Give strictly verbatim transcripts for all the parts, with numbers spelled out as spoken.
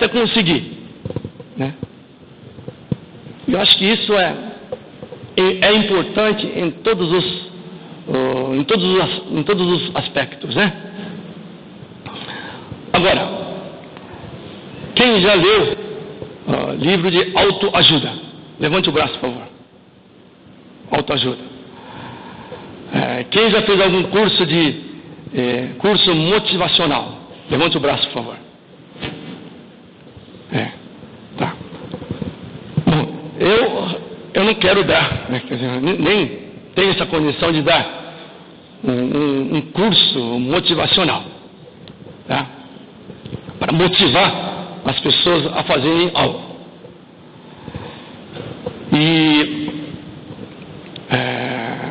até conseguir, né? Eu acho que isso é, é, é importante em todos os, uh, em todos os, em todos os aspectos, né? Agora, quem já leu uh, livro de autoajuda? Levante o braço, por favor. Autoajuda. É, quem já fez algum curso de é, curso motivacional? Levante o braço, por favor. É, tá. Bom, eu, eu não quero dar, né, quer dizer, nem tenho essa condição de dar um, um, um curso motivacional, tá? Para motivar as pessoas a fazerem algo. E é,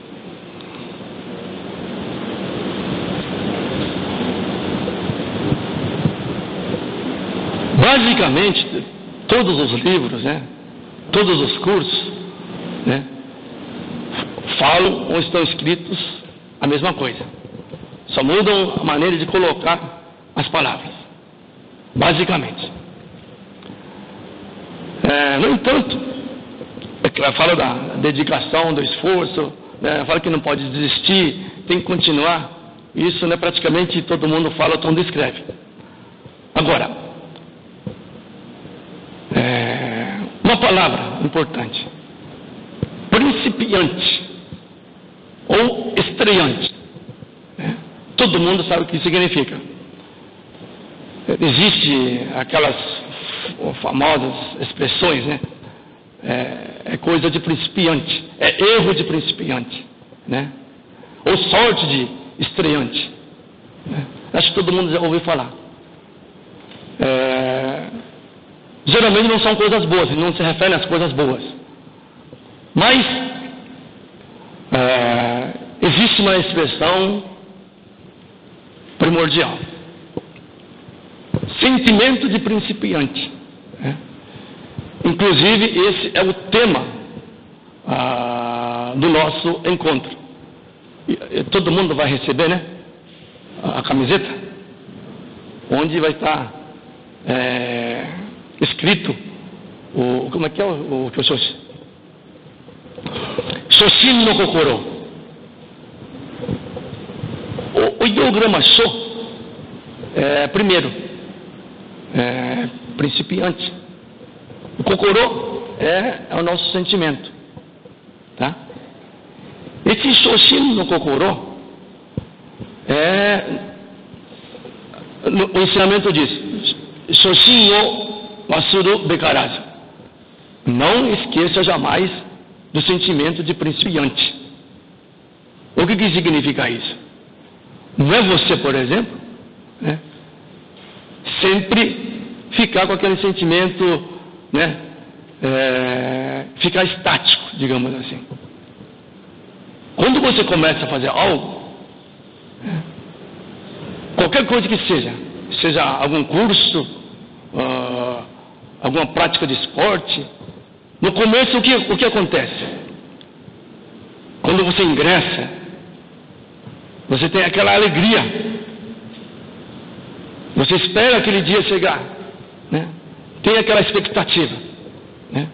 basicamente todos os livros, né, todos os cursos, né, falam ou estão escritos a mesma coisa, só mudam a maneira de colocar as palavras, basicamente. É, no entanto, fala da dedicação, do esforço, né, fala que não pode desistir, tem que continuar. Isso, né, praticamente todo mundo fala, todo mundo escreve. Agora, é, uma palavra importante: principiante ou estreante, né? Todo mundo sabe o que significa. Existe aquelas famosas expressões, né? É, é coisa de principiante, é erro de principiante, né? Ou sorte de estreante, né? Acho que todo mundo já ouviu falar. É, geralmente não são coisas boas, não se referem às coisas boas, mas é, existe uma expressão primordial: sentimento de principiante, né? Inclusive, esse é o tema ah, do nosso encontro. E, e, todo mundo vai receber, né, a, a camiseta, onde vai estar é, escrito o, como é que é o que eu sou? Shoshin no Kokoro. O, o ideograma Sho é, primeiro, é, principiante. O Kokoro é, é o nosso sentimento, tá? Esse Shoshin no Kokoro é, no, o ensinamento diz: Shoshin o wasuru bekarazu. Não esqueça jamais do sentimento de principiante. O que, que significa isso? Não é você, por exemplo, né, sempre ficar com aquele sentimento, né, é, ficar estático, digamos assim. Quando você começa a fazer algo, né, qualquer coisa que seja, seja algum curso, uh, alguma prática de esporte, no começo o que, o que acontece? Quando você ingressa, você tem aquela alegria, você espera aquele dia chegar, né? Tem aquela expectativa, né?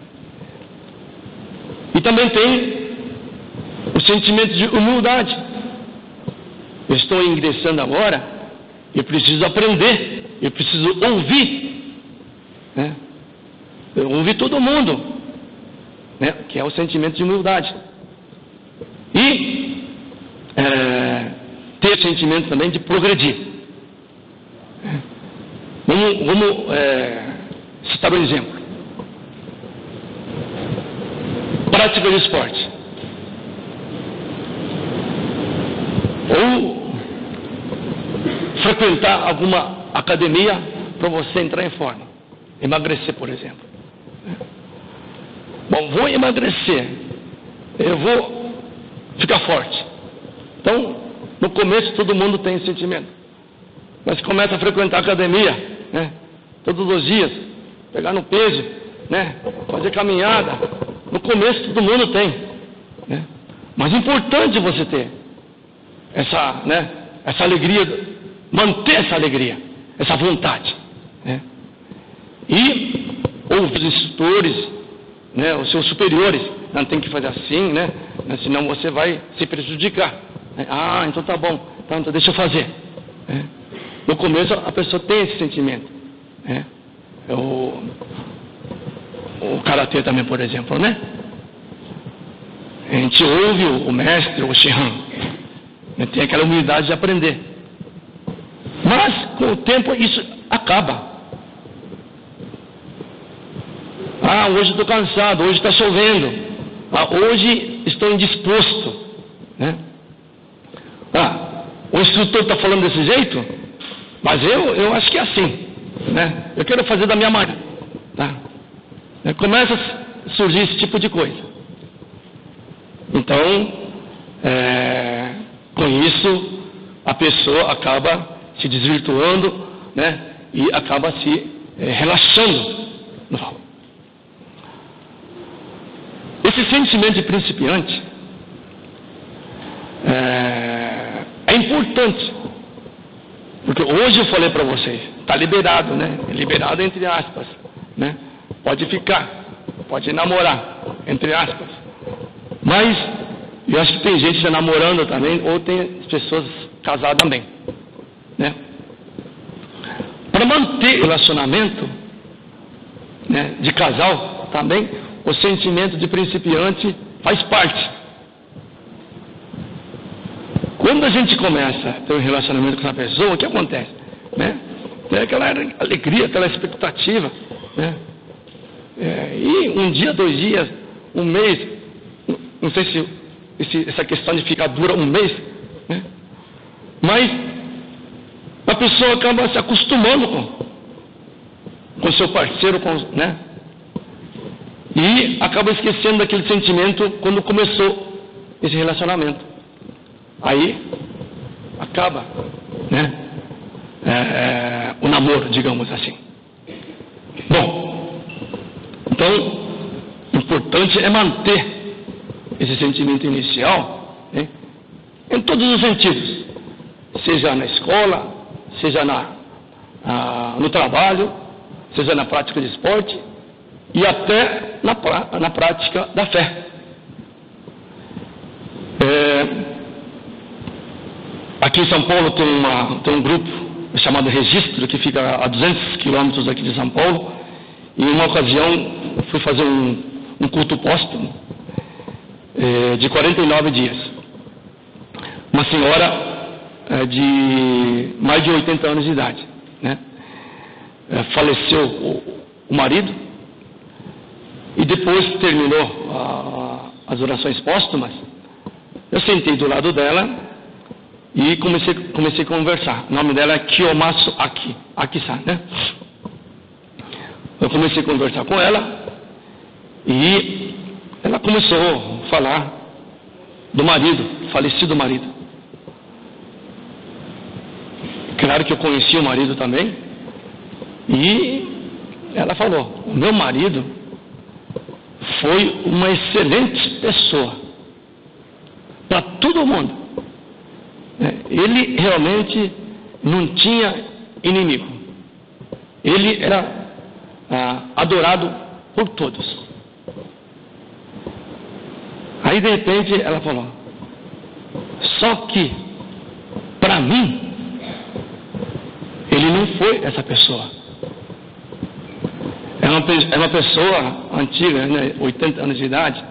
E também tem o sentimento de humildade. Eu estou ingressando agora, eu preciso aprender, eu preciso ouvir, né? Eu ouvi todo mundo, né? Que é o sentimento de humildade. E é, ter o sentimento também de progredir. Vamos, vamos é, citar um exemplo: prática de esporte, ou frequentar alguma academia para você entrar em forma, emagrecer, por exemplo. Bom, vou emagrecer, eu vou ficar forte. Então, no começo todo mundo tem esse sentimento, mas começa a frequentar a academia, né, todos os dias, pegar no peso, né, fazer caminhada. No começo todo mundo tem, né, mas é importante você ter essa, né, essa alegria, manter essa alegria, essa vontade, né? ouve os instrutores, né, os seus superiores, não tem que fazer assim, né, senão você vai se prejudicar. Ah, então tá bom, então deixa eu fazer. É. No começo a pessoa tem esse sentimento. É. O, o karatê também, por exemplo, né? A gente ouve o, o mestre, o Shihan, né, tem aquela humildade de aprender. Mas com o tempo isso acaba. Ah, hoje estou cansado, hoje está chovendo, ah, hoje estou indisposto, né? Ah, o instrutor está falando desse jeito, mas eu, eu acho que é assim, né? Eu quero fazer da minha maneira, tá? Começa a surgir esse tipo de coisa. Então, é, com isso, a pessoa acaba se desvirtuando, né? E acaba se é, relaxando no algo. Esse sentimento de principiante é, é importante, porque hoje eu falei para vocês, está liberado, né? Liberado entre aspas, né? Pode ficar, pode namorar, entre aspas. Mas eu acho que tem gente já namorando também, ou tem pessoas casadas também, né? Para manter o relacionamento, né, de casal também, o sentimento de principiante faz parte. Quando a gente começa a ter um relacionamento com essa pessoa, o que acontece? Né? Tem aquela alegria, aquela expectativa, né? É, e um dia, dois dias, um mês, não sei se esse, essa questão de ficar dura um mês, né? Mas a pessoa acaba se acostumando com com seu parceiro, com, né? E acaba esquecendo daquele sentimento quando começou esse relacionamento. Aí acaba, né, é, é, o namoro, digamos assim. Bom, então o importante é manter esse sentimento inicial, né, em todos os sentidos, seja na escola, seja na, a, no trabalho, seja na prática de esporte e até na, na prática da fé. É, aqui em São Paulo tem, uma, tem um grupo chamado Registro, que fica a duzentos quilômetros aqui de São Paulo. E em uma ocasião fui fazer um, um culto póstumo é, de quarenta e nove dias. Uma senhora é, de mais de oitenta anos de idade, né? É, faleceu o, o marido. E depois que terminou a, as orações póstumas, eu sentei do lado dela e comecei, comecei a conversar. O nome dela é Kiyomasu Aki, Aki-san, né? Eu comecei a conversar com ela e ela começou a falar do marido, falecido marido. Claro que eu conheci o marido também. E ela falou, o meu marido foi uma excelente pessoa para todo mundo. Ele realmente não tinha inimigo. Ele era ah, adorado por todos. Aí de repente ela falou, só que para mim ele não foi essa pessoa. É uma, é uma pessoa antiga, né, oitenta anos de idade,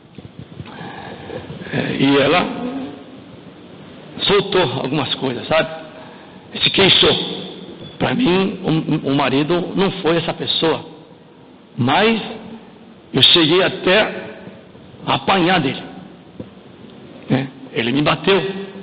é, e ela soltou algumas coisas, sabe? Se queixou. Para mim, o, o marido não foi essa pessoa, mas eu cheguei até a apanhar dele, né? Ele me bateu,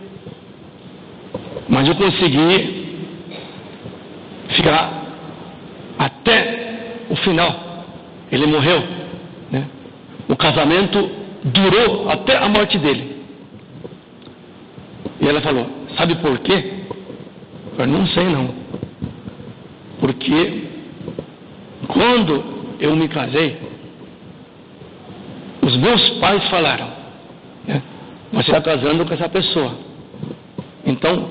mas eu consegui ficar até o final. Ele morreu, né? O casamento durou até a morte dele. E ela falou, sabe por quê? Eu não sei não. Porque quando eu me casei, os meus pais falaram, né, você está casando com essa pessoa. Então,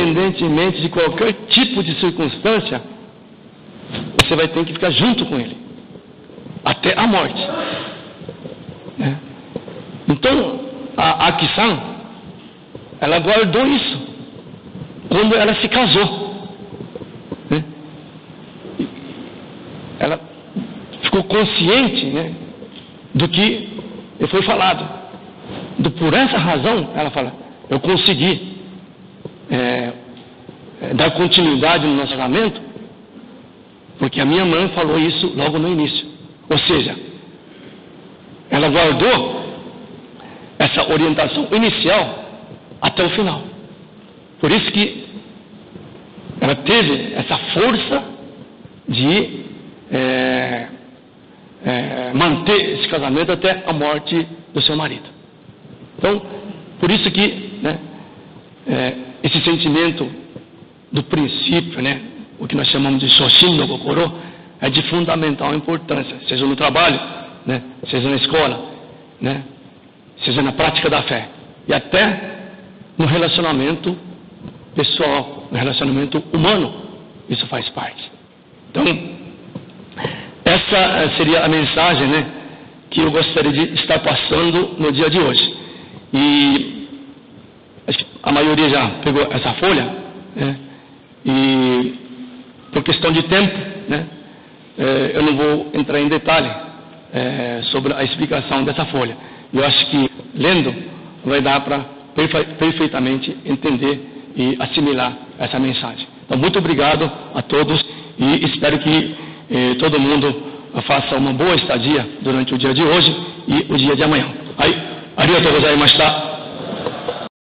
independentemente de qualquer tipo de circunstância, você vai ter que ficar junto com ele. até a morte. Né? Então, a Aki-san, ela guardou isso quando ela se casou. Né? Ela ficou consciente, né, do que foi falado. Do, por essa razão, ela fala, eu consegui é, é, dar continuidade no nosso casamento, porque a minha mãe falou isso logo no início. Ou seja, ela guardou essa orientação inicial até o final. Por isso que ela teve essa força de é, é, manter esse casamento até a morte do seu marido. Então, por isso que, né, é, esse sentimento do princípio, né, o que nós chamamos de Shoshin no Kokoro, é de fundamental importância, seja no trabalho, né, seja na escola, né, seja na prática da fé, e até no relacionamento pessoal, no relacionamento humano, isso faz parte. Então, essa seria a mensagem, né, que eu gostaria de estar passando no dia de hoje. E acho que a maioria já pegou essa folha, né, e por questão de tempo, né, é, eu não vou entrar em detalhe é, sobre a explicação dessa folha. Eu acho que lendo vai dar para perfe perfeitamente entender e assimilar essa mensagem. Então, muito obrigado a todos e espero que eh, todo mundo faça uma boa estadia durante o dia de hoje e o dia de amanhã. Aí, arigatou gozaimashita.